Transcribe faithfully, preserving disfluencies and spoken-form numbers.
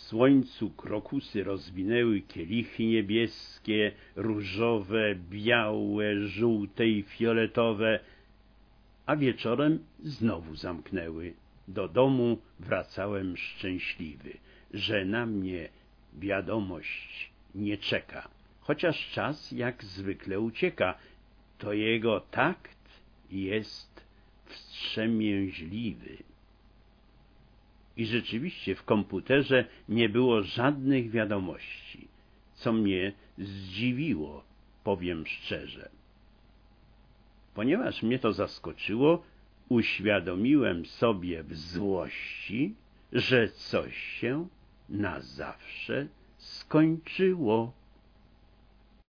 słońcu krokusy rozwinęły kielichy niebieskie, różowe, białe, żółte i fioletowe, a wieczorem znowu zamknęły. Do domu wracałem szczęśliwy, że na mnie wiadomość nie czeka. Chociaż czas jak zwykle ucieka, to jego takt jest wstrzemięźliwy. I rzeczywiście w komputerze nie było żadnych wiadomości, co mnie zdziwiło, powiem szczerze. Ponieważ mnie to zaskoczyło, uświadomiłem sobie w złości, że coś się na zawsze skończyło.